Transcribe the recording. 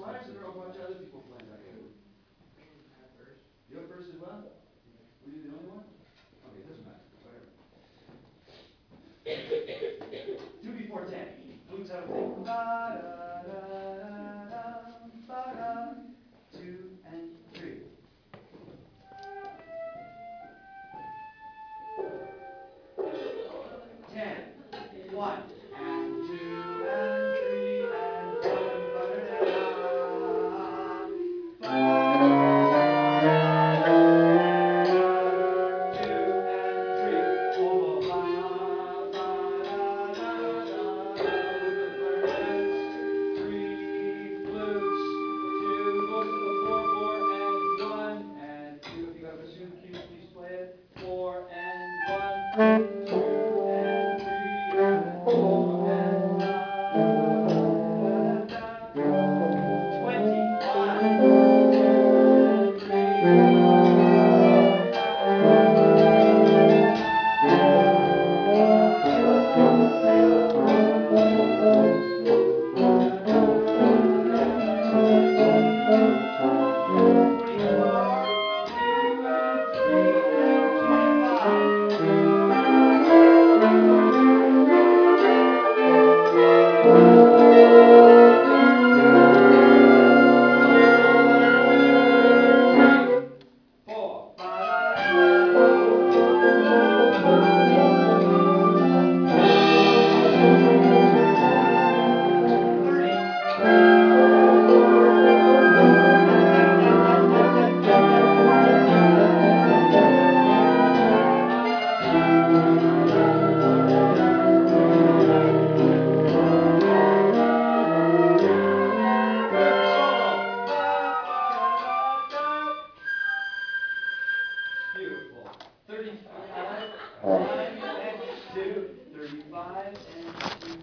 times, and I'll watch other people play that game. You go first as well? Were you the only one? Okay, it doesn't matter. Whatever. 2 before 10. Flutes have a thing. Ba-da-da-da-da, ba-da. 2 and 3. 10. 1 and 2 and 3 and 1. Ba-da-da-da. Beautiful. 35, 1 and 2, 35 and 2.